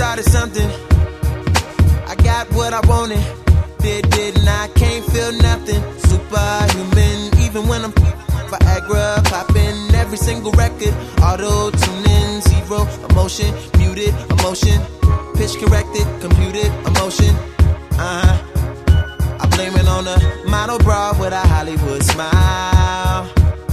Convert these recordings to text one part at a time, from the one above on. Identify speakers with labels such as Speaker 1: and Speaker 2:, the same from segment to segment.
Speaker 1: started something. I got what I wanted. Didn't I? Can't feel nothing. Superhuman, even when I'm Viagra popping. Every single record, auto-tuning, zero emotion, muted emotion, pitch corrected, computed emotion. I blame it on a model bra with a Hollywood smile.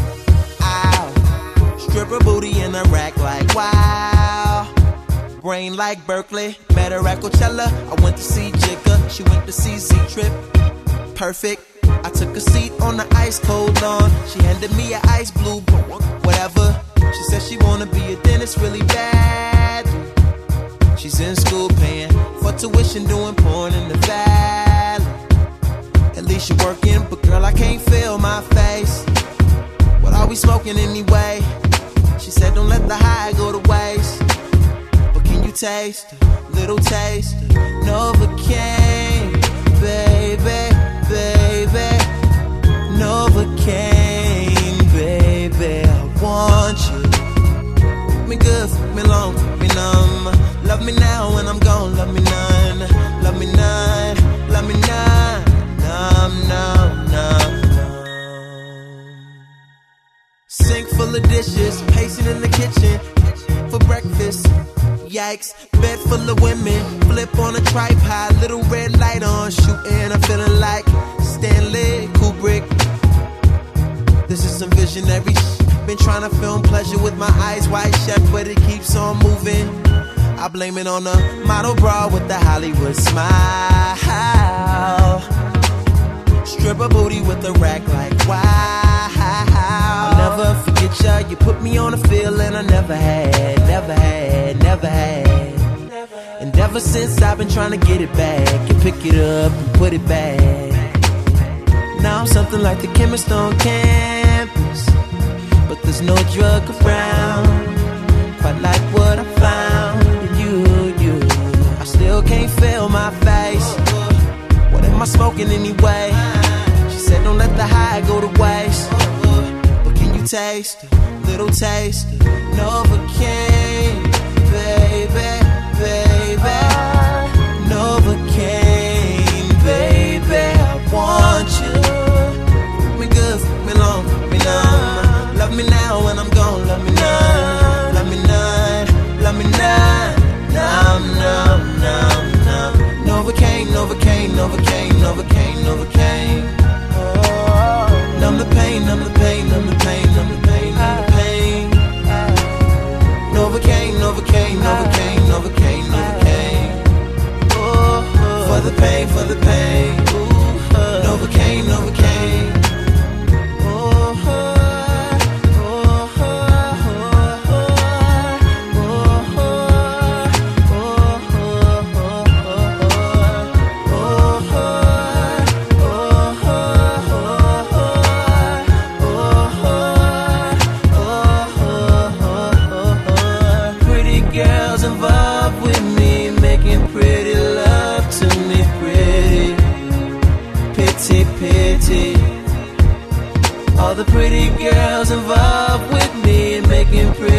Speaker 1: Ow. Stripper booty in a rack like wow. Brain like Berkeley, met her at Coachella. I went to see Jigga, she went to see Z-Trip. Perfect. I took a seat on the ice cold lawn. She handed me an ice blue, whatever. She said she wanna be a dentist really bad. She's in school paying for tuition, doing porn in the valley. At least you're working, but girl, I can't feel my face. What are we smoking anyway? She said don't let the high go to waste. But can you taste a little taste of Novocaine, baby, baby, Novocaine, baby, I want you. Fuck me good, fuck me long, fuck me numb. Love me now when I'm gone, love me none. Love me none, love me none. Numb, numb, numb, numb. Sink full of dishes, pacing in the kitchen for breakfast. Yikes, bed full of women, flip on a tripod, little red light on, shooting, I'm feeling like Stanley Kubrick. This is some visionary been trying to film pleasure with my eyes wide shut, but it keeps on moving. I blame it on a model bra with the Hollywood smile. Stripper booty with a rack like wow. I'll never forget ya, you put me on a feeling I never had, never had, never had. And ever since I've been trying to get it back and pick it up and put it back. Now I'm something like the chemist on campus, but there's no drug around. Quite like what I found in you. I still can't feel my face. What am I smoking anyway? She said don't let the high go to waste. But can you taste a little taste of Novocaine, baby, baby, Novocaine, baby, I want you. Fuck me good, fuck me long, fuck me numb. Love me now when I'm gone, love me none. Love me none, love me none. Numb, numb, numb, numb. Novocaine, Novocaine, Novocaine, Novocaine, Novocaine. Numb the pain, numb the pain, numb the pain, numb the pain, numb the pain. Novocaine, Novocaine, Novocaine, Novocaine, Novocaine. For the pain, for the pain. Novocaine, Novocaine.
Speaker 2: All the pretty girls involved with me and making pretty